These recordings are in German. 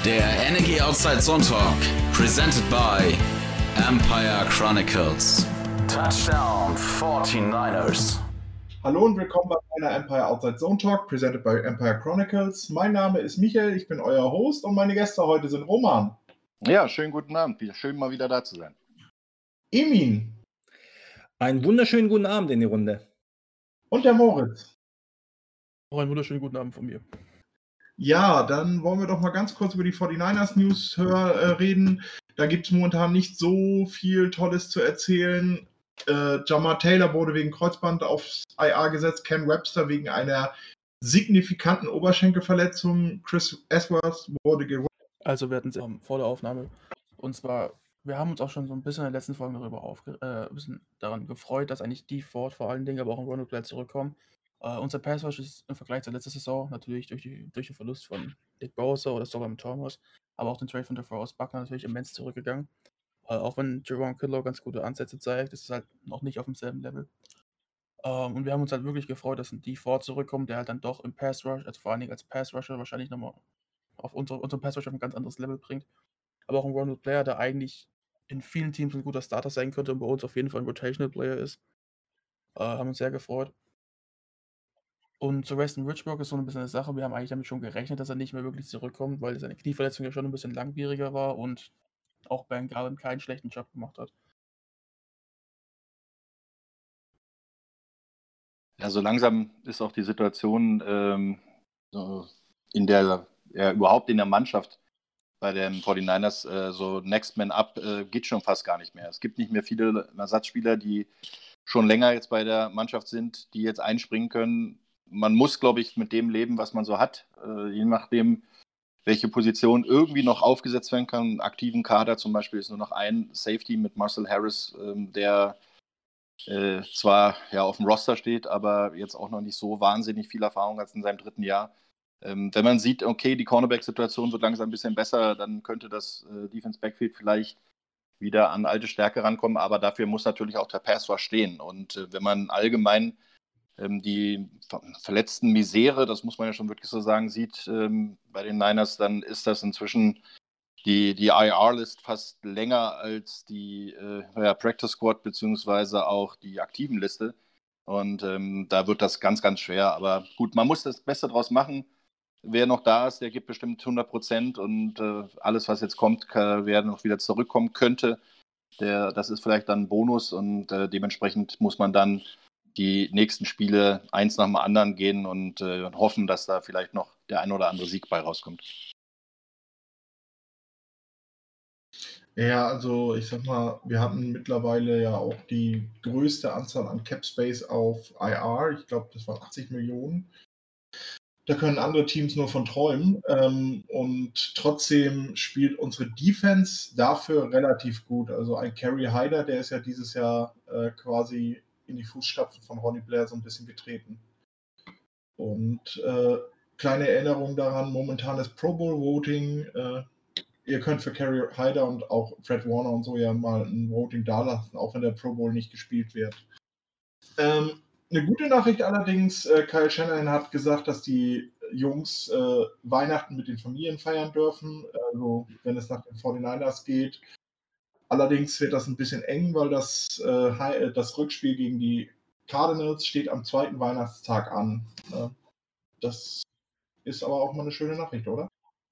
Der Energy Outside Zone Talk, presented by Empire Chronicles. Touchdown 49ers. Hallo und willkommen bei meiner Empire Outside Zone Talk, presented by Empire Chronicles. Mein Name ist Michael, ich bin euer Host und meine Gäste heute sind Roman. Ja, schönen guten Abend. Schön mal wieder da zu sein. Emin. Einen wunderschönen guten Abend in die Runde. Und der Moritz. Auch einen wunderschönen guten Abend von mir. Ja, dann wollen wir doch mal ganz kurz über die 49ers News reden. Da gibt es momentan nicht so viel Tolles zu erzählen. Jamar Taylor wurde wegen Kreuzband aufs IR gesetzt, Cam Webster wegen einer signifikanten Oberschenkelverletzung, Chris Ellsworth wurde geholt. Also wir hatten es vor der Aufnahme. Und zwar, wir haben uns auch schon so ein bisschen in der letzten Folge bisschen daran gefreut, dass eigentlich die Ford vor allen Dingen, aber auch ein Ronald Blair zurückkommen. Unser Pass Rush ist im Vergleich zur letzten Saison natürlich durch den Verlust von Nick Bosa oder Solomon Thomas, aber auch den Trade von DeForest Buckner natürlich immens zurückgegangen. Auch wenn Jerome Kittle ganz gute Ansätze zeigt, ist es halt noch nicht auf demselben Level. Und wir haben uns halt wirklich gefreut, dass ein D Ford zurückkommt, der halt dann doch im Pass Rush, also vor allen Dingen als Pass Rusher, wahrscheinlich nochmal auf unseren Pass Rush auf ein ganz anderes Level bringt. Aber auch ein Ronald Blair, der eigentlich in vielen Teams ein guter Starter sein könnte und bei uns auf jeden Fall ein Rotational Player ist. Haben uns sehr gefreut. Und zu Weston Richburg ist so ein bisschen eine Sache. Wir haben eigentlich damit schon gerechnet, dass er nicht mehr wirklich zurückkommt, weil seine Knieverletzung ja schon ein bisschen langwieriger war und auch Ben Garland keinen schlechten Job gemacht hat. Ja, so langsam ist auch die Situation, in der er überhaupt in der Mannschaft bei den 49ers so Next Man Up geht schon fast gar nicht mehr. Es gibt nicht mehr viele Ersatzspieler, die schon länger jetzt bei der Mannschaft sind, die jetzt einspringen können. Man muss, glaube ich, mit dem leben, was man so hat, je nachdem, welche Position irgendwie noch aufgesetzt werden kann. Im aktiven Kader zum Beispiel ist nur noch ein Safety mit Marcel Harris, der zwar ja auf dem Roster steht, aber jetzt auch noch nicht so wahnsinnig viel Erfahrung hat in seinem dritten Jahr. Wenn man sieht, okay, die Cornerback-Situation wird langsam ein bisschen besser, dann könnte das Defense Backfield vielleicht wieder an alte Stärke rankommen, aber dafür muss natürlich auch der Pass Rush stehen. Und wenn man allgemein die verletzten Misere, das muss man ja schon wirklich so sagen, sieht bei den Niners, dann ist das inzwischen die IR-List fast länger als die Practice Squad beziehungsweise auch die aktiven Liste. Und da wird das ganz, ganz schwer. Aber gut, man muss das Beste draus machen. Wer noch da ist, der gibt bestimmt 100% und alles, was jetzt kommt, wer noch wieder zurückkommen könnte, das ist vielleicht dann ein Bonus und dementsprechend muss man dann die nächsten Spiele eins nach dem anderen gehen und hoffen, dass da vielleicht noch der ein oder andere Sieg bei rauskommt. Ja, also ich sag mal, wir hatten mittlerweile ja auch die größte Anzahl an Cap Space auf IR. Ich glaube, das waren 80 Millionen. Da können andere Teams nur von träumen. Und trotzdem spielt unsere Defense dafür relativ gut. Also ein Kerry Hyder, der ist ja dieses Jahr quasi in die Fußstapfen von Ronnie Blair so ein bisschen getreten. Und kleine Erinnerung daran, momentanes Pro Bowl Voting. Ihr könnt für Kerry Hyder und auch Fred Warner und so ja mal ein Voting dalassen, auch wenn der Pro Bowl nicht gespielt wird. Eine gute Nachricht allerdings, Kyle Shanahan hat gesagt, dass die Jungs Weihnachten mit den Familien feiern dürfen, also wenn es nach den 49ers geht. Allerdings wird das ein bisschen eng, weil das Rückspiel gegen die Cardinals steht am zweiten Weihnachtstag an. Das ist aber auch mal eine schöne Nachricht, oder?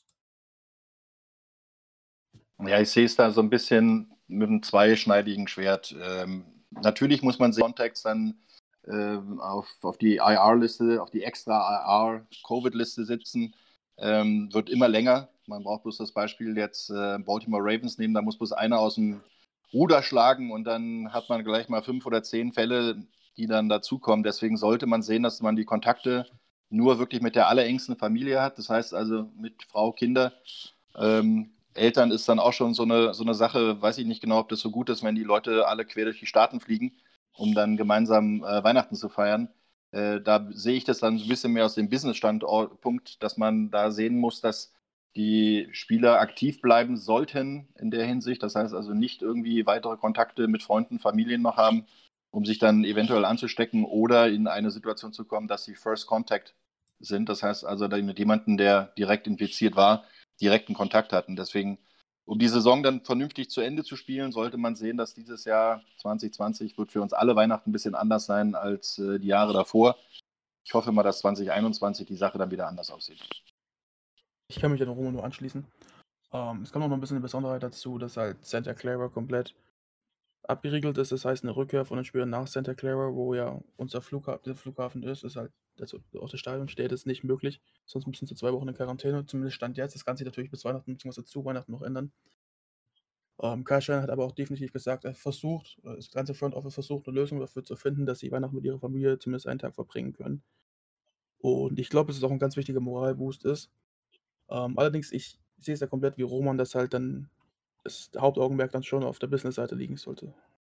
Ja, ich sehe es da so ein bisschen mit einem zweischneidigen Schwert. Natürlich muss man Contacts dann auf die IR-Liste, auf die extra IR-Covid-Liste sitzen. Wird immer länger. Man braucht bloß das Beispiel jetzt Baltimore Ravens nehmen, da muss bloß einer aus dem Ruder schlagen und dann hat man gleich mal 5 oder 10 Fälle, die dann dazukommen. Deswegen sollte man sehen, dass man die Kontakte nur wirklich mit der allerengsten Familie hat. Das heißt also mit Frau, Kinder. Eltern ist dann auch schon so eine Sache, weiß ich nicht genau, ob das so gut ist, wenn die Leute alle quer durch die Staaten fliegen, um dann gemeinsam Weihnachten zu feiern. Da sehe ich das dann so ein bisschen mehr aus dem Business-Standpunkt, dass man da sehen muss, dass die Spieler aktiv bleiben sollten in der Hinsicht. Das heißt also nicht irgendwie weitere Kontakte mit Freunden, Familien noch haben, um sich dann eventuell anzustecken oder in eine Situation zu kommen, dass sie First Contact sind. Das heißt also mit jemandem, der direkt infiziert war, direkten Kontakt hatten. Deswegen, um die Saison dann vernünftig zu Ende zu spielen, sollte man sehen, dass dieses Jahr 2020 wird für uns alle Weihnachten ein bisschen anders sein als die Jahre davor. Ich hoffe mal, dass 2021 die Sache dann wieder anders aussieht. Ich kann mich da Romo nur anschließen. Es kommt auch noch ein bisschen eine Besonderheit dazu, dass halt Santa Clara komplett abgeriegelt ist. Das heißt, eine Rückkehr von den Spielen nach Santa Clara, wo ja unser Flughafen ist halt, also auch das Stadion steht, ist nicht möglich. Sonst müssen sie 2 Wochen in Quarantäne, zumindest Stand jetzt. Das kann sich natürlich bis Weihnachten bzw. zu Weihnachten noch ändern. Kai Steiner hat aber auch definitiv gesagt, das ganze Front Office versucht, eine Lösung dafür zu finden, dass sie Weihnachten mit ihrer Familie zumindest einen Tag verbringen können. Und ich glaube, dass es auch ein ganz wichtiger Moralboost ist. Allerdings, ich sehe es ja komplett wie Roman, dass halt dann das Hauptaugenmerk dann schon auf der Business-Seite liegen sollte.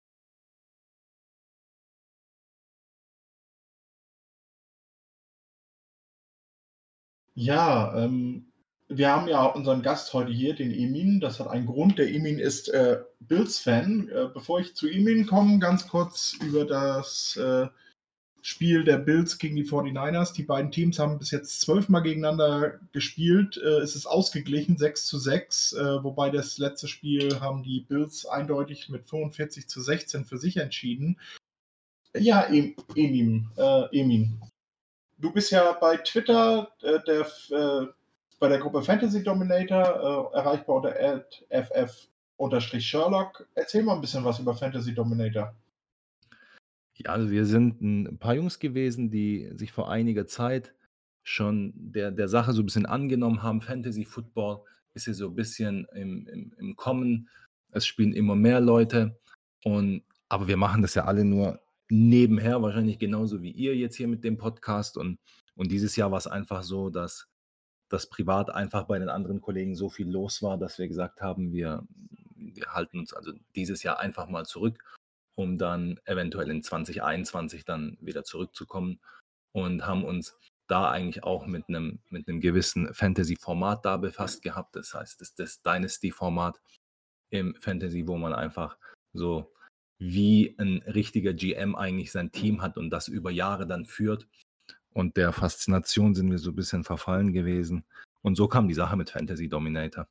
Ja, wir haben ja unseren Gast heute hier, den Emin. Das hat einen Grund. Der Emin ist Bills-Fan. Bevor ich zu Emin komme, ganz kurz über das Spiel der Bills gegen die 49ers. Die beiden Teams haben bis jetzt 12 Mal gegeneinander gespielt. Es ist ausgeglichen, 6:6, wobei das letzte Spiel haben die Bills eindeutig mit 45:16 für sich entschieden. Ja, Emin, du bist ja bei Twitter bei der Gruppe Fantasy Dominator, erreichbar unter @ff_Sherlock. Erzähl mal ein bisschen was über Fantasy Dominator. Ja, also wir sind ein paar Jungs gewesen, die sich vor einiger Zeit schon der Sache so ein bisschen angenommen haben. Fantasy Football ist hier so ein bisschen im Kommen. Es spielen immer mehr Leute aber wir machen das ja alle nur nebenher, wahrscheinlich genauso wie ihr jetzt hier mit dem Podcast. Und dieses Jahr war es einfach so, dass privat einfach bei den anderen Kollegen so viel los war, dass wir gesagt haben, wir halten uns also dieses Jahr einfach mal zurück, um dann eventuell in 2021 dann wieder zurückzukommen und haben uns da eigentlich auch mit einem gewissen Fantasy-Format da befasst gehabt. Das heißt, das Dynasty-Format im Fantasy, wo man einfach so wie ein richtiger GM eigentlich sein Team hat und das über Jahre dann führt. Und der Faszination sind wir so ein bisschen verfallen gewesen. Und so kam die Sache mit Fantasy Dominator.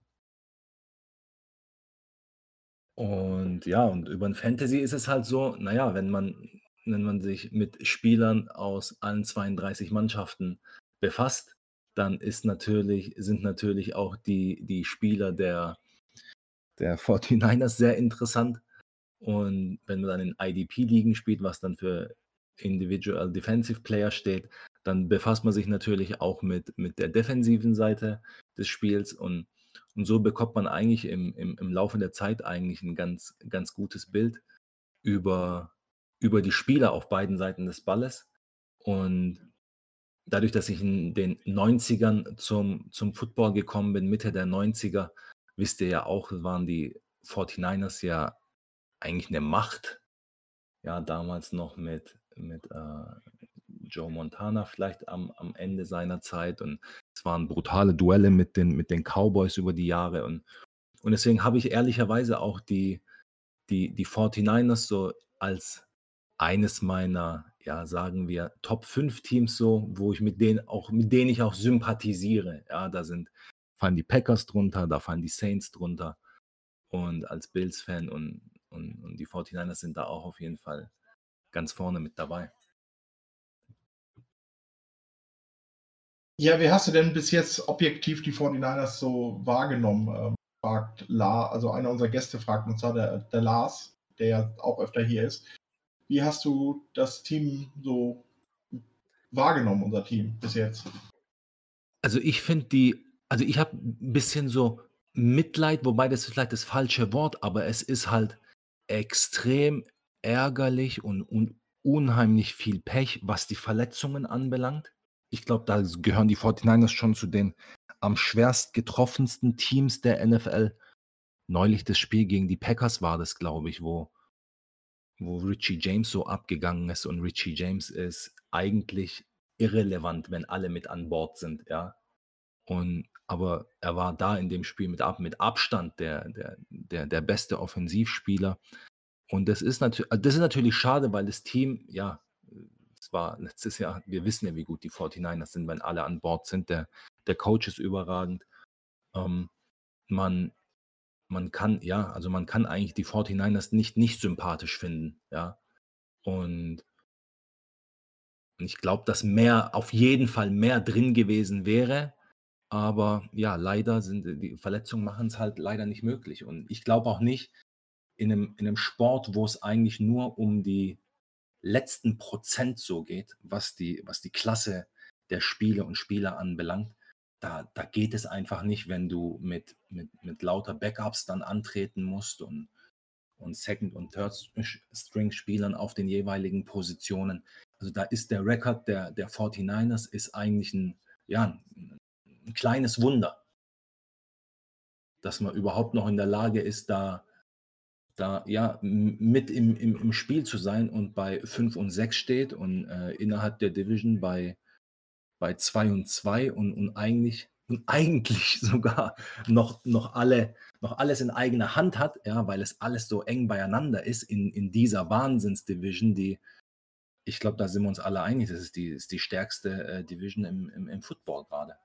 Und ja, und über ein Fantasy ist es halt so, naja, wenn man sich mit Spielern aus allen 32 Mannschaften befasst, dann sind natürlich auch die Spieler der 49ers sehr interessant. Und wenn man dann in IDP-Ligen spielt, was dann für Individual Defensive Player steht, dann befasst man sich natürlich auch mit der defensiven Seite des Spiels und so bekommt man eigentlich im Laufe der Zeit eigentlich ein ganz, ganz gutes Bild über die Spieler auf beiden Seiten des Balles. Und dadurch, dass ich in den 90ern zum Football gekommen bin, Mitte der 90er, wisst ihr ja auch, waren die 49ers ja eigentlich eine Macht. Ja, damals noch mit Joe Montana vielleicht am Ende seiner Zeit und es waren brutale Duelle mit den Cowboys über die Jahre und deswegen habe ich ehrlicherweise auch die 49ers so als eines meiner, ja, sagen wir, Top 5 Teams so, mit denen ich auch sympathisiere. Ja, fallen die Packers drunter, da fallen die Saints drunter und als Bills-Fan und die 49ers sind da auch auf jeden Fall ganz vorne mit dabei. Ja, wie hast du denn bis jetzt objektiv die 49ers so wahrgenommen? Fragt also einer unserer Gäste fragt, und zwar der Lars, der ja auch öfter hier ist. Wie hast du das Team so wahrgenommen, unser Team bis jetzt? Also ich finde ich habe ein bisschen so Mitleid, wobei das ist vielleicht das falsche Wort, aber es ist halt extrem ärgerlich und unheimlich viel Pech, was die Verletzungen anbelangt. Ich glaube, da gehören die 49ers schon zu den am schwerst getroffensten Teams der NFL. Neulich das Spiel gegen die Packers war das, glaube ich, wo Richie James so abgegangen ist und Richie James ist eigentlich irrelevant, wenn alle mit an Bord sind, ja. Aber er war da in dem Spiel mit Abstand der beste Offensivspieler. Und das ist natürlich schade, weil das Team, ja, es war letztes Jahr, wir wissen ja, wie gut die 49ers sind, wenn alle an Bord sind. Der Coach ist überragend. man kann eigentlich die 49ers nicht sympathisch finden, ja. Und ich glaube, dass auf jeden Fall mehr drin gewesen wäre, aber ja, leider sind die Verletzungen machen es halt leider nicht möglich. Und ich glaube auch nicht in 'nem Sport, wo es eigentlich nur um die letzten Prozent so geht, was die Klasse der Spiele und Spieler anbelangt. Da geht es einfach nicht, wenn du mit lauter Backups dann antreten musst und Second und Third-String-Spielern auf den jeweiligen Positionen. Also, da ist der Rekord der 49ers ist eigentlich ein kleines Wunder, dass man überhaupt noch in der Lage ist, mit im Spiel zu sein und bei 5 und 6 steht und, innerhalb der Division bei 2 und 2 und eigentlich sogar noch alles in eigener Hand hat, ja, weil es alles so eng beieinander ist in dieser Wahnsinns-Division, die ich glaube, da sind wir uns alle einig, das ist die stärkste, Division im Football gerade.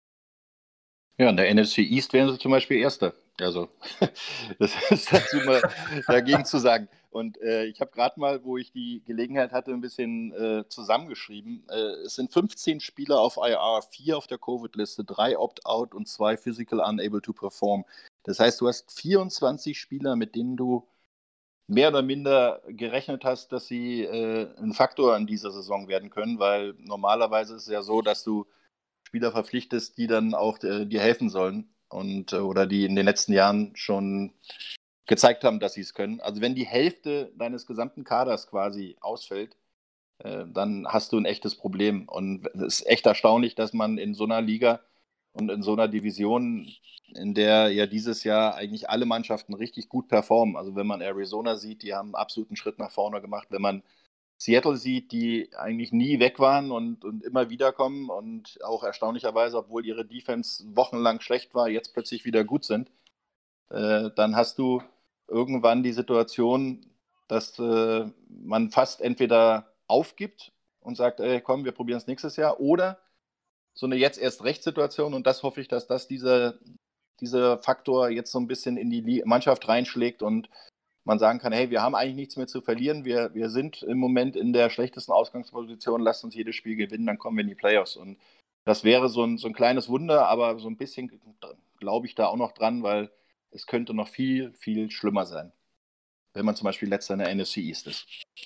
Ja, in der NFC East wären sie zum Beispiel Erster. Also, das ist dazu mal dagegen zu sagen. Und ich habe gerade mal, wo ich die Gelegenheit hatte, ein bisschen zusammengeschrieben. Es sind 15 Spieler auf IR, 4 auf der Covid-Liste, 3 Opt-out und 2 Physical Unable to Perform. Das heißt, du hast 24 Spieler, mit denen du mehr oder minder gerechnet hast, dass sie ein Faktor in dieser Saison werden können, weil normalerweise ist es ja so, dass du Spieler verpflichtest, die dann auch dir helfen sollen und oder die in den letzten Jahren schon gezeigt haben, dass sie es können. Also wenn die Hälfte deines gesamten Kaders quasi ausfällt, dann hast du ein echtes Problem. Und es ist echt erstaunlich, dass man in so einer Liga und in so einer Division, in der ja dieses Jahr eigentlich alle Mannschaften richtig gut performen. Also wenn man Arizona sieht, die haben einen absoluten Schritt nach vorne gemacht. Wenn man Seattle sieht, die eigentlich nie weg waren und immer wieder kommen und auch erstaunlicherweise, obwohl ihre Defense wochenlang schlecht war, jetzt plötzlich wieder gut sind, dann hast du irgendwann die Situation, dass man fast entweder aufgibt und sagt, ey, komm, wir probieren es nächstes Jahr, oder so eine Jetzt-erst-recht-Situation, und das hoffe ich, dass das dieser Faktor jetzt so ein bisschen in die Mannschaft reinschlägt und man sagen kann, hey, wir haben eigentlich nichts mehr zu verlieren, wir sind im Moment in der schlechtesten Ausgangsposition, lasst uns jedes Spiel gewinnen, dann kommen wir in die Playoffs. Und das wäre so ein kleines Wunder, aber so ein bisschen glaube ich da auch noch dran, weil es könnte noch viel, viel schlimmer sein, wenn man zum Beispiel letzter in der NFC East ist.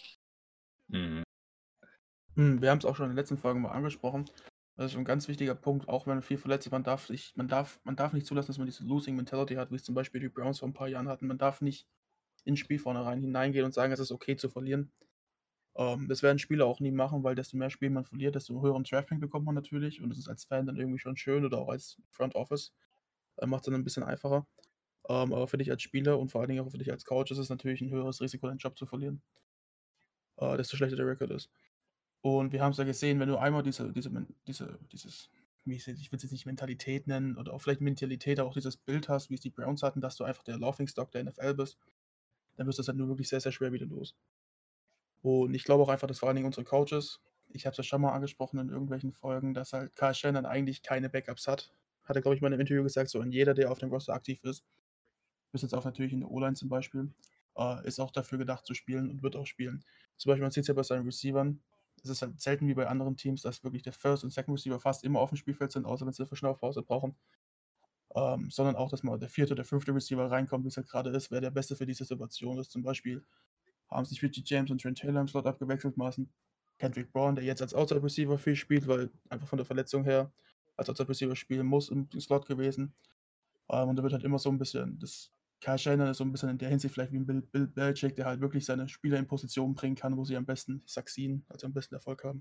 Mhm. Wir haben es auch schon in den letzten Folgen mal angesprochen. Das ist ein ganz wichtiger Punkt, auch wenn man viel verletzt ist. Man darf nicht zulassen, dass man diese Losing Mentality hat, wie es zum Beispiel die Browns vor ein paar Jahren hatten. Man darf nicht ins Spiel vornherein hineingehen und sagen, es ist okay zu verlieren. Das werden Spieler auch nie machen, weil desto mehr Spiele man verliert, desto höheren Draftpick bekommt man natürlich. Und das ist als Fan dann irgendwie schon schön oder auch als Front Office. Macht es dann ein bisschen einfacher. Aber für dich als Spieler und vor allen Dingen auch für dich als Coach ist es natürlich ein höheres Risiko, deinen Job zu verlieren. Desto schlechter der Record ist. Und wir haben es ja gesehen, wenn du einmal ich will es jetzt nicht Mentalität nennen oder auch vielleicht Mentalität, aber auch dieses Bild hast, wie es die Browns hatten, dass du einfach der Laughingstock der NFL bist, dann wirst du das halt nur wirklich sehr, sehr schwer wieder los. Und ich glaube auch einfach, dass vor allen Dingen unsere Coaches, ich habe es ja schon mal angesprochen in irgendwelchen Folgen, dass halt Kyle Shanahan eigentlich keine Backups hat. Hat er, glaube ich, mal in einem Interview gesagt, so an jeder, der auf dem Roster aktiv ist, bis jetzt auch natürlich in der O-Line zum Beispiel, ist auch dafür gedacht zu spielen und wird auch spielen. Zum Beispiel, man sieht es ja bei seinen Receivern, es ist halt selten wie bei anderen Teams, dass wirklich der First und Second Receiver fast immer auf dem Spielfeld sind, außer wenn sie eine Verschnaufpause brauchen. Sondern auch, dass mal der 4. oder 5. Receiver reinkommt, wie es halt gerade ist, wer der Beste für diese Situation ist. Zum Beispiel haben sich Richie James und Trent Taylor im Slot abgewechselt, maßen Kendrick Bourne, der jetzt als Outside Receiver viel spielt, weil einfach von der Verletzung her als Outside Receiver spielen muss im Slot gewesen. Und da wird halt immer so ein bisschen, das Kyle Shanahan ist so ein bisschen in der Hinsicht vielleicht wie ein Bill Belichick, der halt wirklich seine Spieler in Positionen bringen kann, wo sie am besten succeeden, also am besten Erfolg haben.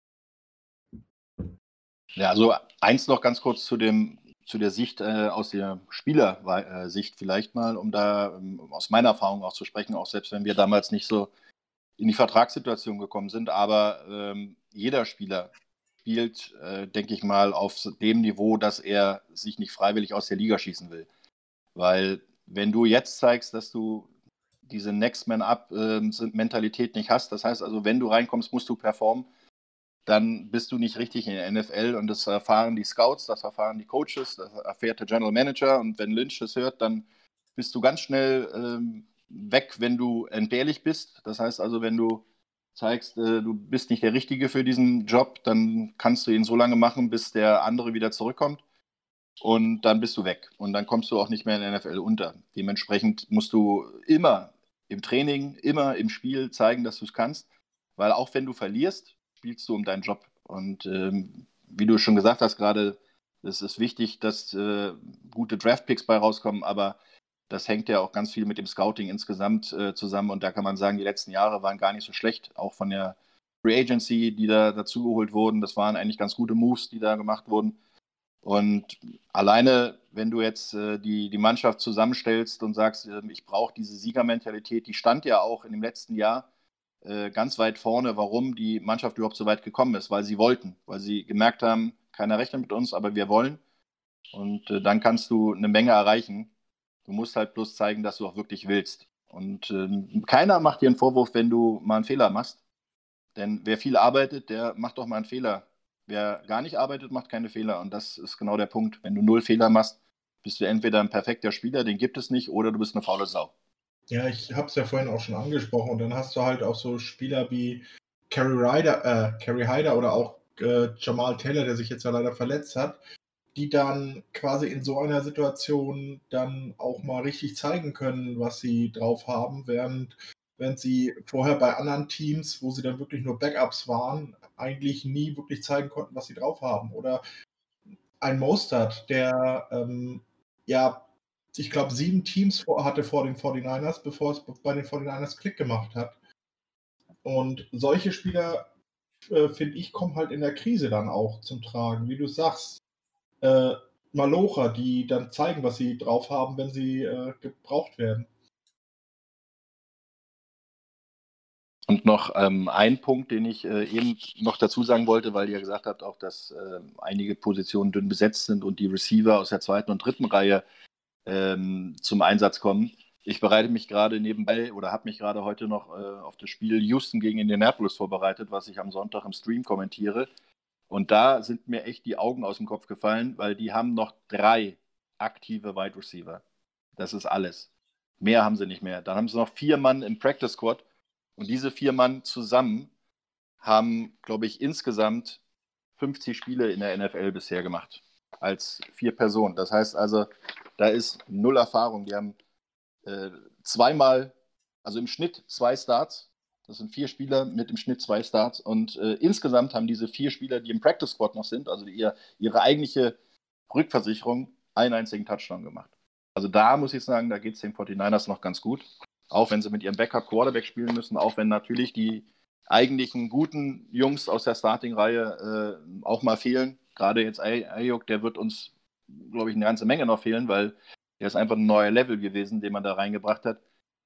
Ja, also eins noch ganz kurz zu der Sicht aus der Spielersicht vielleicht mal, um da aus meiner Erfahrung auch zu sprechen, auch selbst wenn wir damals nicht so in die Vertragssituation gekommen sind, aber jeder Spieler spielt, denke ich mal, auf dem Niveau, dass er sich nicht freiwillig aus der Liga schießen will. Weil wenn du jetzt zeigst, dass du diese Next Man Up Mentalität nicht hast, das heißt also, wenn du reinkommst, musst du performen, dann bist du nicht richtig in der NFL und das erfahren die Scouts, das erfahren die Coaches, das erfährt der General Manager und wenn Lynch das hört, dann bist du ganz schnell weg, wenn du entbehrlich bist. Das heißt also, wenn du zeigst, du bist nicht der Richtige für diesen Job, dann kannst du ihn so lange machen, bis der andere wieder zurückkommt und dann bist du weg und dann kommst du auch nicht mehr in der NFL unter. Dementsprechend musst du immer im Training, immer im Spiel zeigen, dass du es kannst, weil auch wenn du verlierst, spielst du um deinen Job. Und wie du schon gesagt hast gerade, es ist wichtig, dass gute Draftpicks bei rauskommen, aber das hängt ja auch ganz viel mit dem Scouting insgesamt zusammen. Und da kann man sagen, die letzten Jahre waren gar nicht so schlecht, auch von der Free Agency, die da dazugeholt wurden. Das waren eigentlich ganz gute Moves, die da gemacht wurden. Und alleine, wenn du jetzt die Mannschaft zusammenstellst und sagst, ich brauche diese Siegermentalität, die stand ja auch in dem letzten Jahr ganz weit vorne, warum die Mannschaft überhaupt so weit gekommen ist, weil sie wollten, weil sie gemerkt haben, keiner rechnet mit uns, aber wir wollen. Und dann kannst du eine Menge erreichen. Du musst halt bloß zeigen, dass du auch wirklich willst. Und keiner macht dir einen Vorwurf, wenn du mal einen Fehler machst. Denn wer viel arbeitet, der macht doch mal einen Fehler. Wer gar nicht arbeitet, macht keine Fehler. Und das ist genau der Punkt. Wenn du 0 Fehler machst, bist du entweder ein perfekter Spieler, den gibt es nicht, oder du bist eine faule Sau. Ja, ich habe es ja vorhin auch schon angesprochen. Und dann hast du halt auch so Spieler wie Kerry Hyder oder auch Jamal Taylor, der sich jetzt ja leider verletzt hat, die dann quasi in so einer Situation dann auch mal richtig zeigen können, was sie drauf haben, während sie vorher bei anderen Teams, wo sie dann wirklich nur Backups waren, eigentlich nie wirklich zeigen konnten, was sie drauf haben. Oder ein Mostert, der ja, ich glaube, 7 Teams hatte vor den 49ers, bevor es bei den 49ers Klick gemacht hat. Und solche Spieler, finde ich, kommen halt in der Krise dann auch zum Tragen. Wie du sagst, Malocher, die dann zeigen, was sie drauf haben, wenn sie gebraucht werden. Und noch ein Punkt, den ich eben noch dazu sagen wollte, weil ihr gesagt habt auch, dass einige Positionen dünn besetzt sind und die Receiver aus der 2. und 3. Reihe zum Einsatz kommen. Ich bereite mich gerade nebenbei oder habe mich gerade heute noch auf das Spiel Houston gegen Indianapolis vorbereitet, was ich am Sonntag im Stream kommentiere. Und da sind mir echt die Augen aus dem Kopf gefallen, weil die haben noch 3 aktive Wide Receiver. Das ist alles. Mehr haben sie nicht mehr. Dann haben sie noch 4 Mann im Practice Squad. Und diese 4 Mann zusammen haben, glaube ich, insgesamt 50 Spiele in der NFL bisher gemacht. Als 4 Personen. Das heißt also, da ist 0 Erfahrung. Die haben zweimal, also im Schnitt 2 Starts. Das sind 4 Spieler mit im Schnitt 2 Starts. Und insgesamt haben diese 4 Spieler, die im Practice Squad noch sind, also ihre eigentliche Rückversicherung, einen einzigen Touchdown gemacht. Also da muss ich sagen, da geht es den 49ers noch ganz gut. Auch wenn sie mit ihrem Backup-Quarterback spielen müssen, auch wenn natürlich die eigentlichen guten Jungs aus der Starting-Reihe auch mal fehlen. Gerade jetzt Ayuk, der wird uns, glaube ich, eine ganze Menge noch fehlen, weil der ist einfach ein neuer Level gewesen, den man da reingebracht hat.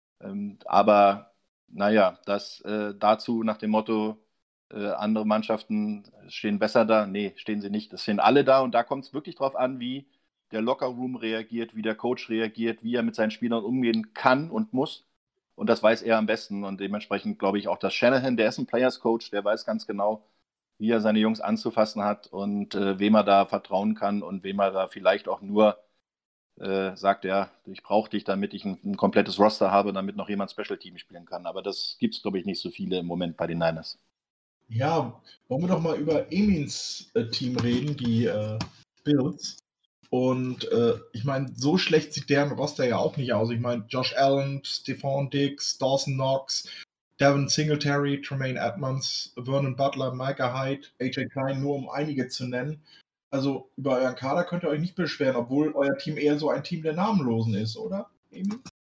Aber naja, das dazu nach dem Motto, andere Mannschaften stehen besser da. Nee, stehen sie nicht. Das stehen alle da und da kommt es wirklich drauf an, wie der Lockerroom reagiert, wie der Coach reagiert, wie er mit seinen Spielern umgehen kann und muss. Und das weiß er am besten. Und dementsprechend glaube ich auch, dass Shanahan, der ist ein Players Coach, der weiß ganz genau, wie er seine Jungs anzufassen hat und wem er da vertrauen kann und wem er da vielleicht auch nur sagt, ja, ich brauche dich, damit ich ein komplettes Roster habe, damit noch jemand Special Team spielen kann. Aber das gibt es, glaube ich, nicht so viele im Moment bei den Niners. Ja, wollen wir doch mal über Emins Team reden, die Bills. Und ich meine, so schlecht sieht deren Roster ja auch nicht aus. Ich meine, Josh Allen, Stephon Diggs, Dawson Knox, Devin Singletary, Tremaine Edmonds, Vernon Butler, Micah Hyde, AJ Klein, nur um einige zu nennen. Also über euren Kader könnt ihr euch nicht beschweren, obwohl euer Team eher so ein Team der Namenlosen ist, oder, Emi?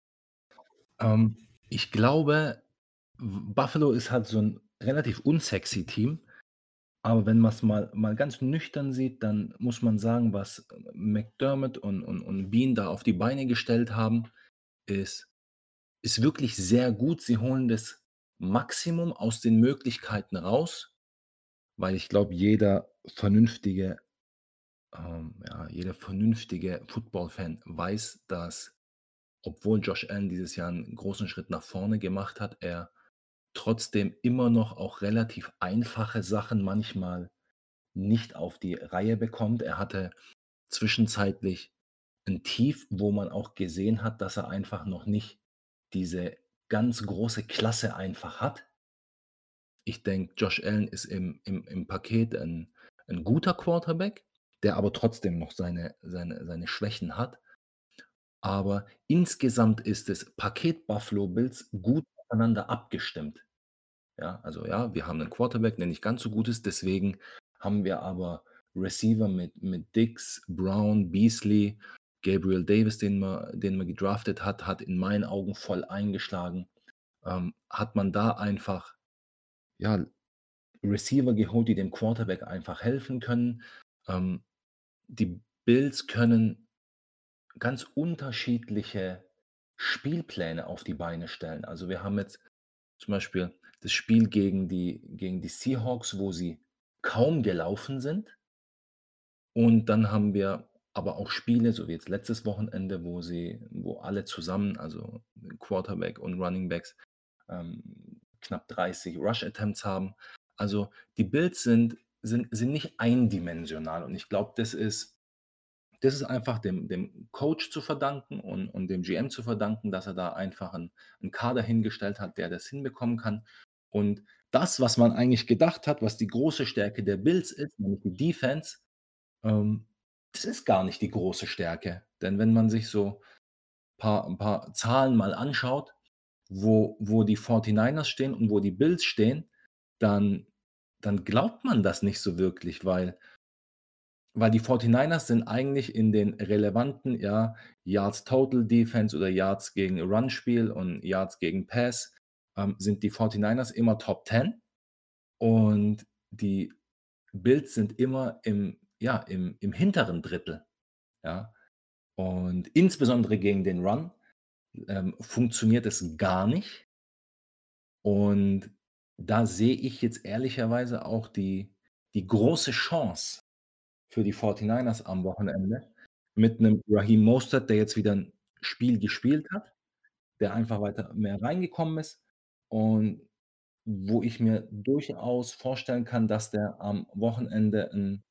Ich glaube, Buffalo ist halt so ein relativ unsexy Team. Aber wenn man es mal ganz nüchtern sieht, dann muss man sagen, was McDermott und Bean da auf die Beine gestellt haben, ist wirklich sehr gut. Sie holen das Maximum aus den Möglichkeiten raus, weil ich glaube, jeder vernünftige Football-Fan weiß, dass, obwohl Josh Allen dieses Jahr einen großen Schritt nach vorne gemacht hat, er trotzdem immer noch auch relativ einfache Sachen manchmal nicht auf die Reihe bekommt. Er hatte zwischenzeitlich ein Tief, wo man auch gesehen hat, dass er einfach noch nicht diese ganz große Klasse einfach hat. Ich denke, Josh Allen ist im Paket ein guter Quarterback, der aber trotzdem noch seine Schwächen hat. Aber insgesamt ist das Paket Buffalo Bills gut aufeinander abgestimmt. Ja, also ja, wir haben einen Quarterback, der nicht ganz so gut ist, deswegen haben wir aber Receiver mit Diggs, Brown, Beasley, Gabriel Davis, den man gedraftet hat in meinen Augen voll eingeschlagen. Hat man da einfach, ja, Receiver geholt, die dem Quarterback einfach helfen können. Die Bills können ganz unterschiedliche Spielpläne auf die Beine stellen. Also, wir haben jetzt zum Beispiel das Spiel gegen die Seahawks, wo sie kaum gelaufen sind. Und dann haben wir aber auch Spiele, so wie jetzt letztes Wochenende, wo alle zusammen, also Quarterback und Running Backs, knapp 30 Rush Attempts haben. Also, die Bills sind nicht eindimensional und ich glaube, das ist einfach dem Coach zu verdanken und dem GM zu verdanken, dass er da einfach 'n Kader hingestellt hat, der das hinbekommen kann. Und das, was man eigentlich gedacht hat, was die große Stärke der Bills ist, nämlich die Defense, ähm, das ist gar nicht die große Stärke. Denn wenn man sich so ein paar Zahlen mal anschaut, wo die 49ers stehen und wo die Bills stehen, dann dann glaubt man das nicht so wirklich, weil die 49ers sind eigentlich in den relevanten, ja, Yards Total Defense oder Yards gegen Run-Spiel und Yards gegen Pass, sind die 49ers immer Top 10 und die Bills sind immer im hinteren Drittel, ja. Und insbesondere gegen den Run, funktioniert es gar nicht. Und da sehe ich jetzt ehrlicherweise auch die große Chance für die 49ers am Wochenende mit 'nem Raheem Mostert, der jetzt wieder 'n Spiel gespielt hat, der einfach weiter mehr reingekommen ist und wo ich mir durchaus vorstellen kann, dass der am Wochenende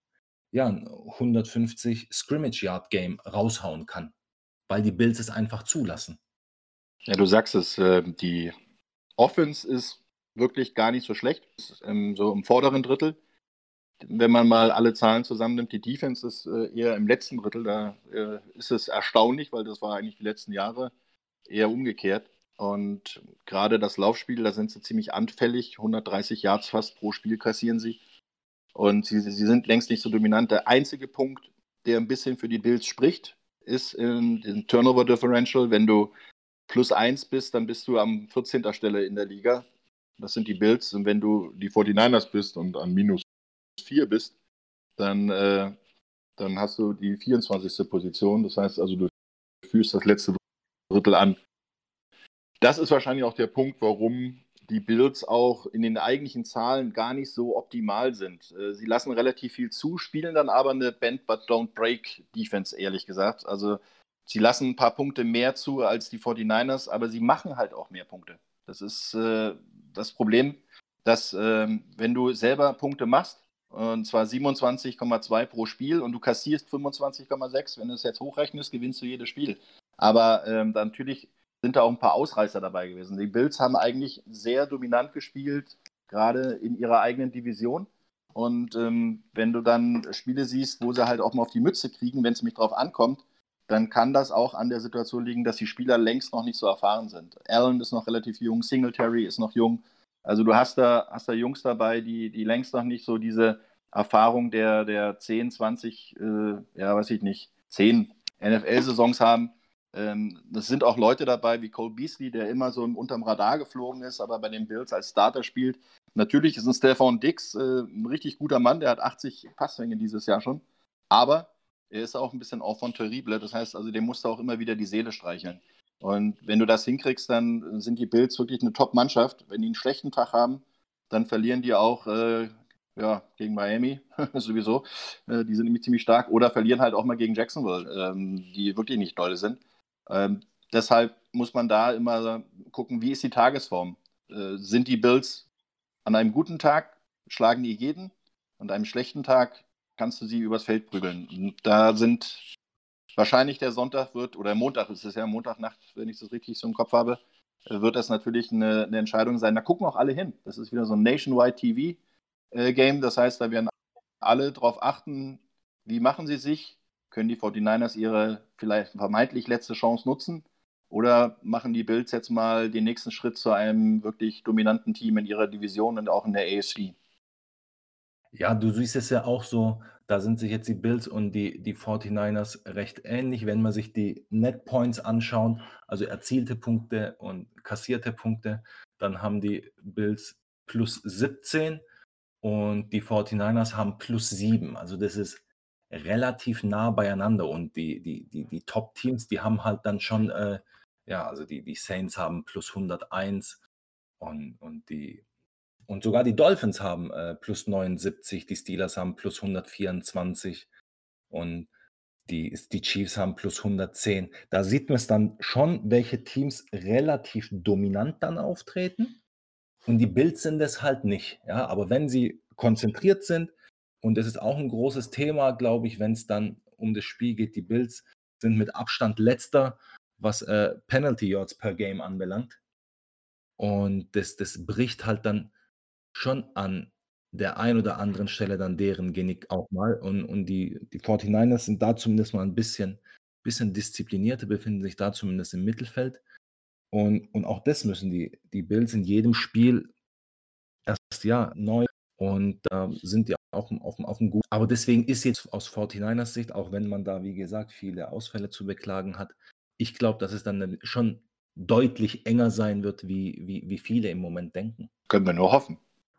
'n 150 Scrimmage Yard Game raushauen kann, weil die Bills es einfach zulassen. Ja, du sagst es, die Offense ist wirklich gar nicht so schlecht, ist, so im vorderen Drittel. Wenn man mal alle Zahlen zusammennimmt, die Defense ist eher im letzten Drittel. Da ist es erstaunlich, weil das war eigentlich die letzten Jahre eher umgekehrt. Und gerade das Laufspiel, da sind sie ziemlich anfällig. 130 Yards fast pro Spiel kassieren sie. Und sie sind längst nicht so dominant. Der einzige Punkt, der ein bisschen für die Bills spricht, ist in Turnover Differential. Wenn du +1 bist, dann bist du am 14. Stelle in der Liga. Das sind die Bills. Und wenn du die 49ers bist und an -4 bist, dann hast du die 24. Position. Das heißt also, du führst das letzte Drittel an. Das ist wahrscheinlich auch der Punkt, warum die Bills auch in den eigentlichen Zahlen gar nicht so optimal sind. Sie lassen relativ viel zu, spielen dann aber eine Bend but don't break Defense, ehrlich gesagt. Also sie lassen ein paar Punkte mehr zu als die 49ers, aber sie machen halt auch mehr Punkte. Das ist das Problem, dass wenn du selber Punkte machst, und zwar 27,2 pro Spiel und du kassierst 25,6, wenn du es jetzt hochrechnest, gewinnst du jedes Spiel. Aber dann natürlich sind da auch ein paar Ausreißer dabei gewesen. Die Bills haben eigentlich sehr dominant gespielt, gerade in ihrer eigenen Division. Und wenn du dann Spiele siehst, wo sie halt auch mal auf die Mütze kriegen, wenn es nämlich drauf ankommt, dann kann das auch an der Situation liegen, dass die Spieler längst noch nicht so erfahren sind. Allen ist noch relativ jung, Singletary ist noch jung. Also du hast da Jungs dabei, die längst noch nicht so diese Erfahrung der 10, 20, weiß ich nicht, 10 NFL-Saisons haben. Das sind auch Leute dabei wie Cole Beasley, der immer so unterm Radar geflogen ist, aber bei den Bills als Starter spielt. Natürlich ist ein Stefan Diggs ein richtig guter Mann, der hat 80 Passfänge dieses Jahr schon, aber er ist auch ein bisschen enfant terrible, das heißt also, dem musst du auch immer wieder die Seele streicheln. Und wenn du das hinkriegst, dann sind die Bills wirklich eine Top-Mannschaft. Wenn die einen schlechten Tag haben, dann verlieren die auch gegen Miami sowieso. Die sind nämlich ziemlich stark. Oder verlieren halt auch mal gegen Jacksonville, die wirklich nicht doll sind. Deshalb muss man da immer gucken, wie ist die Tagesform. sind die Bills an einem guten Tag, schlagen die jeden, und an einem schlechten Tag kannst du sie übers Feld prügeln. Und da sind wahrscheinlich der Sonntag wird, oder Montag ist es ja, Montagnacht, wenn ich das richtig so im Kopf habe, wird das natürlich eine Entscheidung sein. Da gucken auch alle hin. Das ist wieder so ein Nationwide TV-Game. Das heißt, da werden alle darauf achten, wie machen sie sich? Können die 49ers ihre vielleicht vermeintlich letzte Chance nutzen? Oder machen die Bills jetzt mal den nächsten Schritt zu einem wirklich dominanten Team in ihrer Division und auch in der AFC? Ja, du siehst es ja auch so, da sind sich jetzt die Bills und die 49ers recht ähnlich, wenn man sich die Net Points anschaut, also erzielte Punkte und kassierte Punkte, dann haben die Bills plus 17 und die 49ers haben plus 7. Also das ist relativ nah beieinander und die Top-Teams, die haben halt dann schon, ja, also die Saints haben plus 101 und sogar die Dolphins haben plus 79, die Steelers haben plus 124 und die Chiefs haben plus 110. Da sieht man es dann schon, welche Teams relativ dominant dann auftreten und die Bills sind es halt nicht. Ja? Aber wenn sie konzentriert sind, und das ist auch ein großes Thema, glaube ich, wenn es dann um das Spiel geht, die Bills sind mit Abstand letzter, was Penalty Yards per Game anbelangt. Und das bricht halt dann schon an der einen oder anderen Stelle dann deren Genick auch mal. Und die 49ers sind da zumindest mal ein bisschen disziplinierter, befinden sich da zumindest im Mittelfeld. Und auch das müssen die Bills in jedem Spiel erst ja neu und da sind die auch auf einem guten. Aber deswegen ist jetzt aus 49ers Sicht, auch wenn man da, wie gesagt, viele Ausfälle zu beklagen hat, ich glaube, dass es dann schon deutlich enger sein wird, wie viele im Moment denken. Können wir nur hoffen.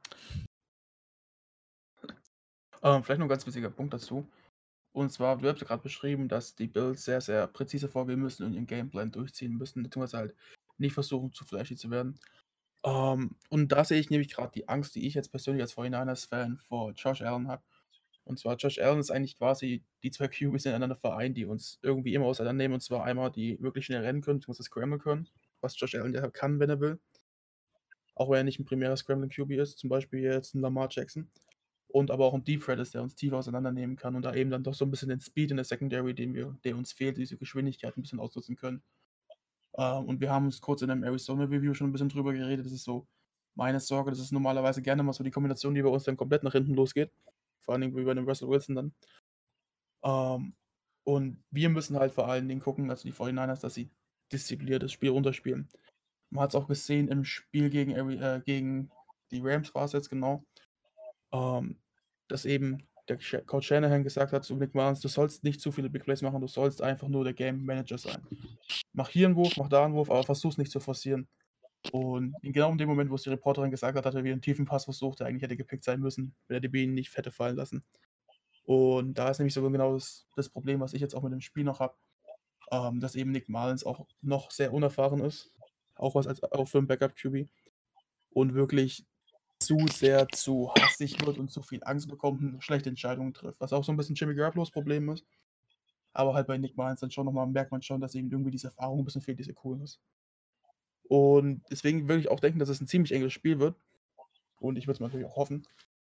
Vielleicht noch ein ganz wichtiger Punkt dazu. Und zwar, du hast ja gerade beschrieben, dass die Bills sehr, sehr präzise vorgehen müssen und ihren Gameplan durchziehen müssen, beziehungsweise halt nicht versuchen, zu flashy zu werden. Und da sehe ich nämlich gerade die Angst, die ich jetzt persönlich als 49ers-Fan vor Josh Allen habe. Und zwar, Josh Allen ist eigentlich quasi die zwei QBs ineinander vereint, die uns irgendwie immer auseinandernehmen. Und zwar einmal, die wirklich schnell rennen können, beziehungsweise scramble können, was Josh Allen ja kann, wenn er will. Auch wenn er nicht ein primärer Scrambling QB ist, zum Beispiel jetzt ein Lamar Jackson. Und aber auch ein Deep Threat ist, der uns tief auseinandernehmen kann und da eben dann doch so ein bisschen den Speed in der Secondary, der uns fehlt, diese Geschwindigkeit ein bisschen ausnutzen können. Und wir haben uns kurz in einem Arizona-Review schon ein bisschen drüber geredet. Das ist so meine Sorge. Das ist normalerweise gerne mal so die Kombination, die bei uns dann komplett nach hinten losgeht. Vor allen Dingen wie bei dem Russell Wilson dann. Und wir müssen halt vor allen Dingen gucken, also die 49ers, dass sie diszipliniert das Spiel runterspielen. Man hat es auch gesehen im Spiel gegen die Rams war es jetzt genau, dass eben der Coach Shanahan gesagt hat zu Nick Mullins, du sollst nicht zu viele Big Plays machen, du sollst einfach nur der Game Manager sein. Mach hier einen Wurf, mach da einen Wurf, aber versuch's nicht zu forcieren. Und genau in dem Moment, wo es die Reporterin gesagt hat, hat er wieder einen tiefen Pass versucht, der eigentlich hätte gepickt sein müssen, wenn er die Bienen nicht hätte fallen lassen. Und da ist nämlich sogar genau das Problem, was ich jetzt auch mit dem Spiel noch habe, dass eben Nick Mullins auch noch sehr unerfahren ist, auch für einen Backup-QB und wirklich zu sehr zu hastig wird und zu viel Angst bekommt und schlechte Entscheidungen trifft, was auch so ein bisschen Jimmy Garoppolo's Problem ist. Aber halt bei Nick Mullins dann schon nochmal merkt man schon, dass ihm irgendwie diese Erfahrung ein bisschen fehlt, diese Coolness. Und deswegen würde ich auch denken, dass es ein ziemlich enges Spiel wird. Und ich würde es natürlich auch hoffen.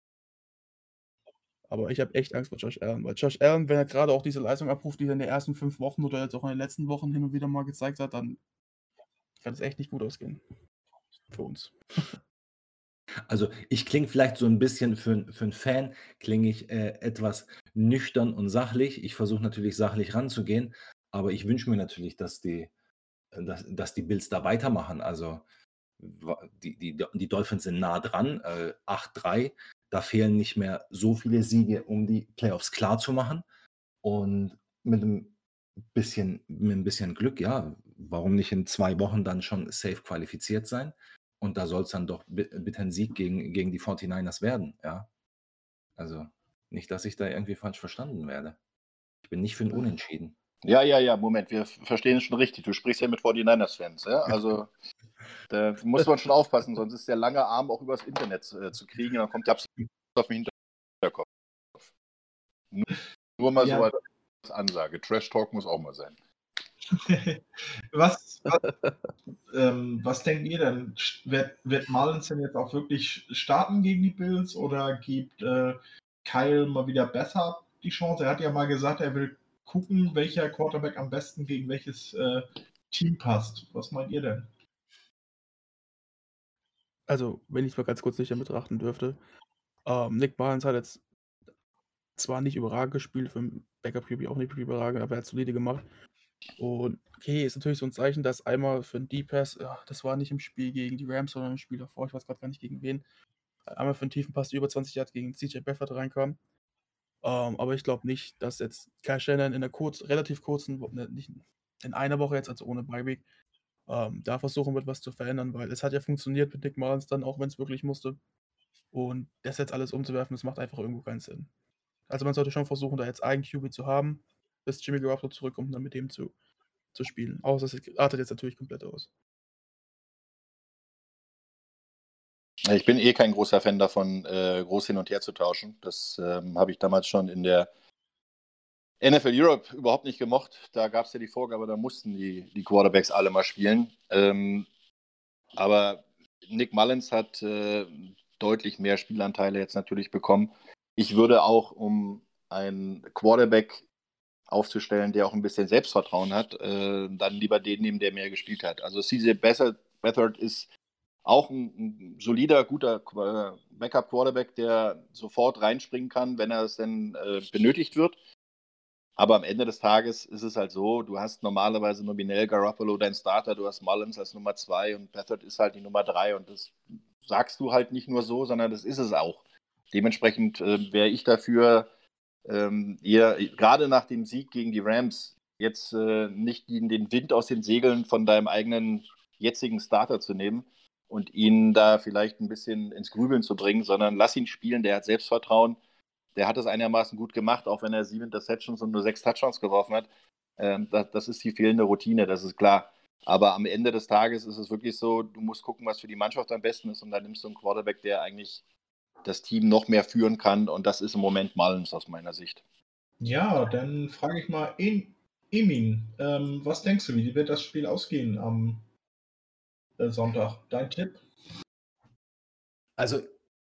Aber ich habe echt Angst vor Josh Allen, weil Josh Allen, wenn er gerade auch diese Leistung abruft, die er in den ersten 5 Wochen oder jetzt auch in den letzten Wochen hin und wieder mal gezeigt hat, dann kann es echt nicht gut ausgehen. Für uns. Also ich klinge vielleicht so ein bisschen für einen Fan, klinge ich etwas nüchtern und sachlich. Ich versuche natürlich sachlich ranzugehen, aber ich wünsche mir natürlich, dass die Bills da weitermachen. Also die Dolphins sind nah dran, 8-3. Da fehlen nicht mehr so viele Siege, um die Playoffs klar zu machen. Und mit ein bisschen Glück, ja, warum nicht in 2 Wochen dann schon safe qualifiziert sein? Und da soll es dann doch bitte ein Sieg gegen die 49ers werden, ja. Also nicht, dass ich da irgendwie falsch verstanden werde. Ich bin nicht für ein Unentschieden. Ja, Moment, wir verstehen es schon richtig. Du sprichst ja mit 49ers-Fans, ja? Also da muss man schon aufpassen, sonst ist der lange Arm auch übers Internet zu kriegen, dann kommt der absolut auf den Hinterkopf. Nur mal Ja. so als Ansage. Trash Talk muss auch mal sein. Was, was denkt ihr denn? Wird Mullins denn jetzt auch wirklich starten gegen die Bills oder gibt Kyle mal wieder besser die Chance? Er hat ja mal gesagt, er will gucken, welcher Quarterback am besten gegen welches Team passt. Was meint ihr denn? Also, wenn ich es mal ganz kurz nüchtern betrachten dürfte, Nick Mullins hat jetzt zwar nicht überragend gespielt, für 'n Backup-QB auch nicht wirklich überragend, aber er hat's solide gemacht. Und okay, ist natürlich so 'n Zeichen, dass einmal für 'n Deep Pass das war nicht im Spiel gegen die Rams, sondern im Spiel davor, ich weiß grad gar nicht gegen wen, einmal für 'n tiefen Pass, der über 20 Yards gegen CJ Beathard reinkam. Aber ich glaube nicht, dass jetzt Kyle Shanahan in der relativ kurzen nicht in einer Woche jetzt, also ohne Bye Week, da versuchen wird, was zu verändern, weil es hat ja funktioniert mit Nick Mullins dann, auch wenn's wirklich musste. Und das jetzt alles umzuwerfen, das macht einfach irgendwo keinen Sinn. Also, man sollte schon versuchen, da jetzt einen QB zu haben, bis Jimmy Garoppolo zurückkommt und dann mit dem zu spielen. Außer es artet jetzt natürlich komplett aus. Ich bin eh kein großer Fan davon, groß hin und her zu tauschen. Das habe ich damals schon in der NFL Europe überhaupt nicht gemocht. Da gab es ja die Vorgabe, da mussten die Quarterbacks alle mal spielen. Aber Nick Mullins hat deutlich mehr Spielanteile jetzt natürlich bekommen. Ich würde auch, um einen Quarterback aufzustellen, der auch ein bisschen Selbstvertrauen hat, dann lieber den nehmen, der mehr gespielt hat. Also CJ Beathard ist auch ein solider, guter Backup-Quarterback, der sofort reinspringen kann, wenn er es denn benötigt wird. Aber am Ende des Tages ist es halt so, du hast normalerweise nominell Garoppolo dein Starter, du hast Mullins als Nummer 2 und Beathard ist halt die Nummer 3 und das sagst du halt nicht nur so, sondern das ist es auch. Dementsprechend wäre ich dafür, ihr gerade nach dem Sieg gegen die Rams jetzt nicht den Wind aus den Segeln von deinem eigenen jetzigen Starter zu nehmen und ihn da vielleicht ein bisschen ins Grübeln zu bringen, sondern lass ihn spielen, der hat Selbstvertrauen. Der hat es einigermaßen gut gemacht, auch wenn er 7 Interceptions und nur 6 Touchdowns geworfen hat. Das ist die fehlende Routine, das ist klar. Aber am Ende des Tages ist es wirklich so, du musst gucken, was für die Mannschaft am besten ist und dann nimmst du einen Quarterback, der eigentlich das Team noch mehr führen kann und das ist im Moment Mullins aus meiner Sicht. Ja, dann frage ich mal Emin, was denkst du, wie wird das Spiel ausgehen am Sonntag? Dein Tipp? Also,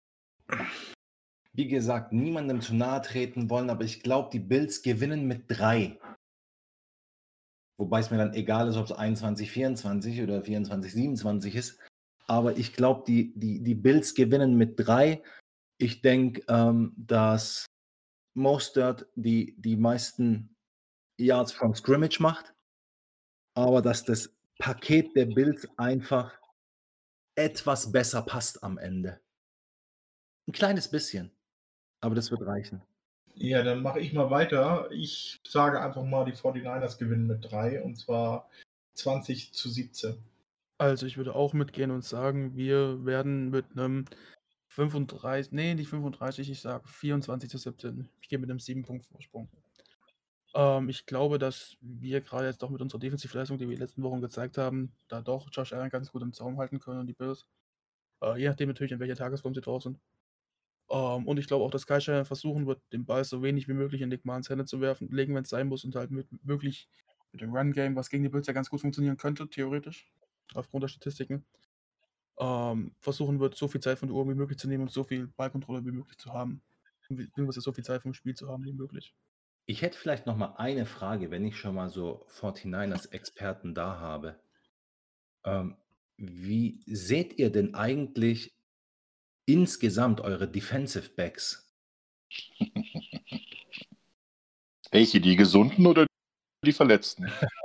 wie gesagt, niemandem zu nahe treten wollen, aber ich glaube, die Bills gewinnen mit 3. Wobei es mir dann egal ist, ob es 21-24 oder 24-27 ist. Aber ich glaube, die Bills gewinnen mit 3. Ich denke, dass Mostert die meisten Yards from Scrimmage macht, aber dass das Paket der Bills einfach etwas besser passt am Ende. Ein kleines bisschen, aber das wird reichen. Ja, dann mache ich mal weiter. Ich sage einfach mal, die 49ers gewinnen mit 3 und zwar 20-17. Also, ich würde auch mitgehen und sagen, wir werden mit 'nem 35 ne, nicht 35, ich sage 24-17. Ich gehe mit 'nem 7-Punkt-Vorsprung. Ich glaube, dass wir gerade jetzt doch mit unserer Defensivleistung, die wir die letzten Wochen gezeigt haben, da doch Josh Allen ganz gut im Zaum halten können und die Bills. Je nachdem natürlich, in welcher Tagesform sie drauf sind. Und ich glaube auch, dass Kyle Shanahan versuchen wird, den Ball so wenig wie möglich in Nick Mullins Hände zu werfen, legen, wenn's sein muss und halt möglich mit dem Run-Game, was gegen die Bills ja ganz gut funktionieren könnte, theoretisch, aufgrund der Statistiken, versuchen wird, so viel Zeit von der Uhr wie möglich zu nehmen und so viel Ballkontrolle wie möglich zu haben. Beziehungsweise so viel Zeit vom Spiel zu haben wie möglich. Ich hätte vielleicht noch mal eine Frage, wenn ich schon mal so 49ers-Experten da habe. Wie seht ihr denn eigentlich insgesamt eure Defensive Backs? Welche, die Gesunden oder die Verletzten?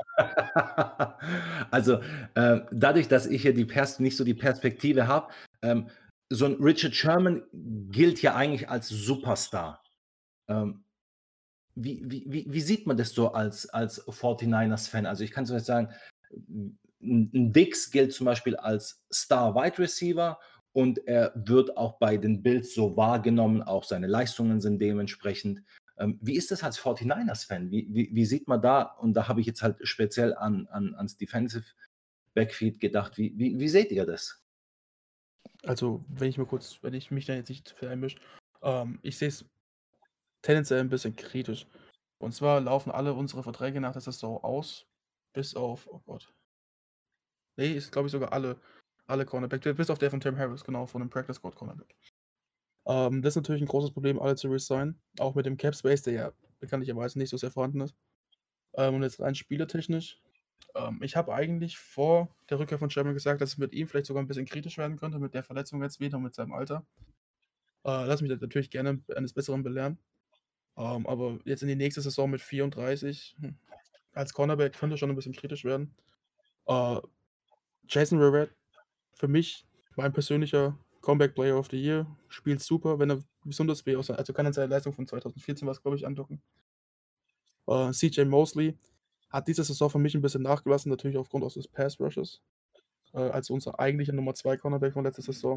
Also, dadurch, dass ich hier nicht so die Perspektive habe, so ein Richard Sherman gilt ja eigentlich als Superstar. Ähm, wie sieht man das so als 49ers-Fan? Also, ich kann zum Beispiel sagen, 'n Diggs gilt zum Beispiel als Star-Wide Receiver und er wird auch bei den Bills so wahrgenommen, auch seine Leistungen sind dementsprechend. Wie ist das als 49ers-Fan? Wie sieht man da und da habe ich jetzt halt speziell ans Defensive Backfield gedacht. Wie seht ihr das? Also, wenn ich mich da jetzt nicht zu viel einmische, ich sehe es tendenziell ein bisschen kritisch. Und zwar laufen alle unsere Verträge nach der Saison aus bis auf, oh Gott. Nee, ist glaube ich sogar alle Cornerback, bis auf der von Tim Harris, genau, von dem Practice Squad Cornerback. Das ist natürlich ein großes Problem, alle zu resignen, auch mit dem Cap Space, der ja bekanntlicherweise nicht so sehr vorhanden ist. Und jetzt rein spielertechnisch. Ich habe eigentlich vor der Rückkehr von Sherman gesagt, dass es mit ihm vielleicht sogar ein bisschen kritisch werden könnte, mit der Verletzung jetzt wieder und mit seinem Alter. Lass mich das natürlich gerne eines Besseren belehren. Aber jetzt in die nächste Saison mit 34 als Cornerback könnte schon ein bisschen kritisch werden. Jason Verrett, für mich mein persönlicher Comeback Player of the Year, spielt super, wenn er besonders will, also kann er seine Leistung von 2014 was, glaube ich, andocken. CJ Mosley hat diese Saison für mich ein bisschen nachgelassen, natürlich aufgrund des Pass Rushes, als unser eigentlicher Nummer 2 Cornerback von letzter Saison.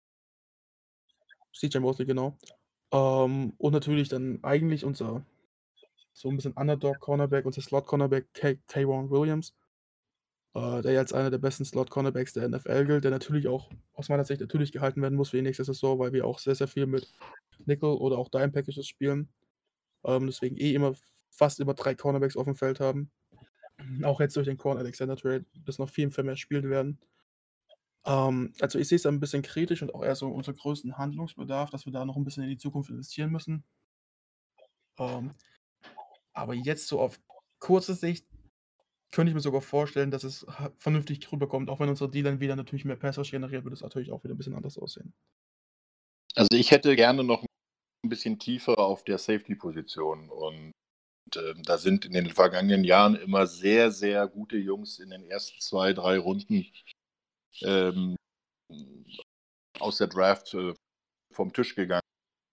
CJ Mosley, genau. Und natürlich dann eigentlich unser so ein bisschen Underdog-Cornerback, unser Slot-Cornerback K'Waun Williams, der jetzt einer der besten Slot-Cornerbacks der NFL gilt, der natürlich auch aus meiner Sicht natürlich gehalten werden muss für die nächste Saison, weil wir auch sehr, sehr viel mit Nickel oder auch Dime-Packages spielen. Deswegen fast immer 3 Cornerbacks auf dem Feld haben. Auch jetzt durch den Corn Alexander Trade, das noch viel mehr spielen werden. Also ich sehe es ein bisschen kritisch und auch eher so unseren größten Handlungsbedarf, dass wir da noch ein bisschen in die Zukunft investieren müssen. Aber jetzt so auf kurze Sicht könnte ich mir sogar vorstellen, dass es vernünftig rüberkommt, auch wenn unsere D-Line wieder natürlich mehr Passers generiert, wird es natürlich auch wieder ein bisschen anders aussehen. Also ich hätte gerne noch ein bisschen tiefer auf der Safety-Position und da sind in den vergangenen Jahren immer sehr, sehr gute Jungs in den ersten 2, 3 Runden aus der Draft vom Tisch gegangen.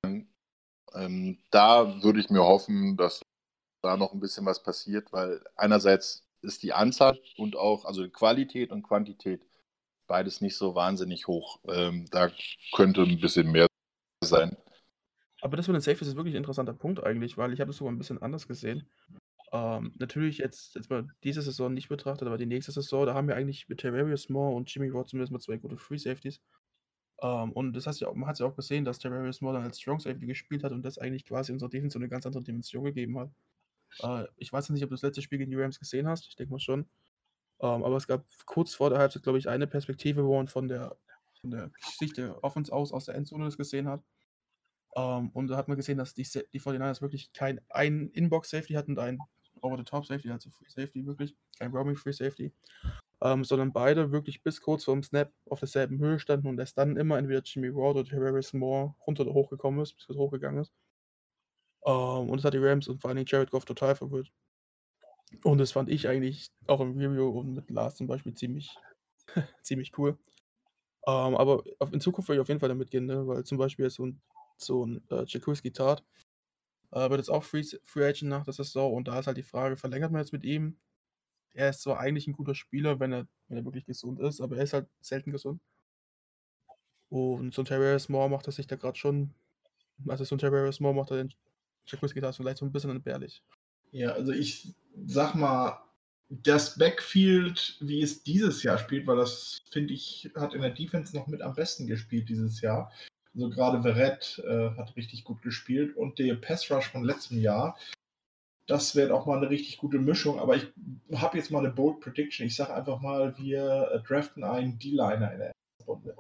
Da würde ich mir hoffen, dass da noch ein bisschen was passiert, weil einerseits ist die Anzahl und auch, also Qualität und Quantität, beides nicht so wahnsinnig hoch. Da könnte ein bisschen mehr sein. Aber das mit den Safeties ist wirklich ein interessanter Punkt eigentlich, weil ich habe es sogar ein bisschen anders gesehen. Natürlich jetzt mal diese Saison nicht betrachtet, aber die nächste Saison, da haben wir eigentlich mit Terrarius Moore und Jimmy Ward zumindest mal 2 gute Free Safeties. Und das heißt ja, man hat es ja auch gesehen, dass Terrarius Moore dann als Strong Safety gespielt hat und das eigentlich quasi unserer Defense so eine ganz andere Dimension gegeben hat. Ich weiß nicht, ob du das letzte Spiel gegen die Rams gesehen hast, ich denke mal schon. Aber es gab kurz vor der Halbzeit, glaube ich, eine Perspektive, wo man von der Sicht der Offense aus der Endzone das gesehen hat. Und da hat man gesehen, dass die 49ers wirklich kein Inbox-Safety hatten und ein Over-the-Top-Safety, also Free Safety wirklich, kein Roaming-Free Safety, sondern beide wirklich bis kurz vor dem Snap auf derselben Höhe standen und erst dann immer entweder Jimmy Ward oder Terrarius Moore runter oder hochgekommen ist, bis er hochgegangen ist. Und das hat die Rams und vor allen Dingen Jared Goff total verwirrt. Und das fand ich eigentlich auch im Review und mit Lars zum Beispiel ziemlich cool. Aber in Zukunft würde ich auf jeden Fall damit gehen, ne? Weil zum Beispiel so ein Jaquiski Tartt wird jetzt auch Free Agent nach der Saison und da ist halt die Frage, verlängert man jetzt mit ihm? Er ist zwar eigentlich ein guter Spieler, wenn er wirklich gesund ist, aber er ist halt selten gesund. Und so ein Terrarius Moore macht er sich da gerade schon, also so ein Terrarius Moore macht er den Jaquiski Tartt vielleicht so ein bisschen entbehrlich. Ja, also ich sag mal, das Backfield, wie es dieses Jahr spielt, weil das, finde ich, hat in der Defense noch mit am besten gespielt dieses Jahr. Also gerade Verrett hat richtig gut gespielt und der Pass Rush von letztem Jahr, das wäre auch mal eine richtig gute Mischung, aber ich habe jetzt mal eine Bold Prediction. Ich sage einfach mal, wir draften einen D-Liner in der ersten Runde.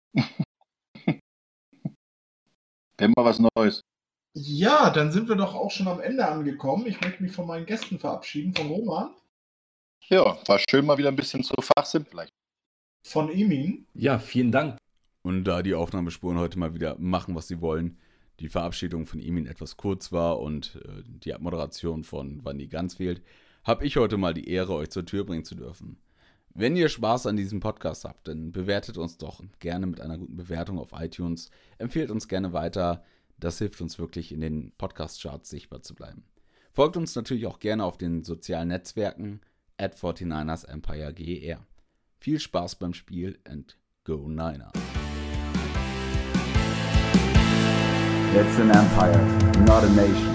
Wäre mal was Neues. Ja, dann sind wir doch auch schon am Ende angekommen. Ich möchte mich von meinen Gästen verabschieden, von Roman. Ja, war schön mal wieder ein bisschen zu Fachsinn vielleicht. Von Emin. Ja, vielen Dank. Und da die Aufnahmespuren heute mal wieder machen, was sie wollen, die Verabschiedung von Emin etwas kurz war und die Abmoderation von Wandy ganz fehlt, habe ich heute mal die Ehre, euch zur Tür bringen zu dürfen. Wenn ihr Spaß an diesem Podcast habt, dann bewertet uns doch gerne mit einer guten Bewertung auf iTunes. Empfehlt uns gerne weiter. Das hilft uns wirklich, in den Podcast-Charts sichtbar zu bleiben. Folgt uns natürlich auch gerne auf den sozialen Netzwerken @49ersEmpireGR. Viel Spaß beim Spiel and go Niner! It's an empire, not a nation.